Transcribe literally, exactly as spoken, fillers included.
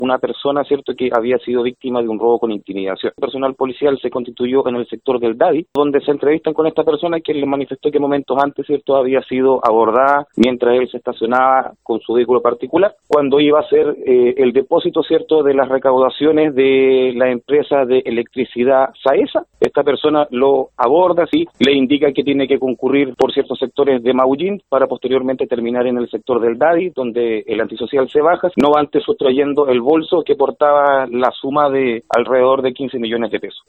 una persona, cierto, que había sido víctima de un robo con intimidación. El personal policial se constituyó en el sector del Dadi, donde se entrevistan con esta persona, quien les manifestó que momentos antes, cierto, había sido abordada mientras él se estacionaba con su vehículo particular, cuando iba a hacer eh, el depósito, cierto, de las recaudaciones de la empresa de electricidad Saesa. Esta persona lo aborda, sí, le indica que tiene que concurrir por ciertos sectores de Maullín para posteriormente terminar en el sector del Dadi, donde el antisocial se baja, no antes sustrayendo el bolso que portaba la suma de alrededor de quince millones de pesos.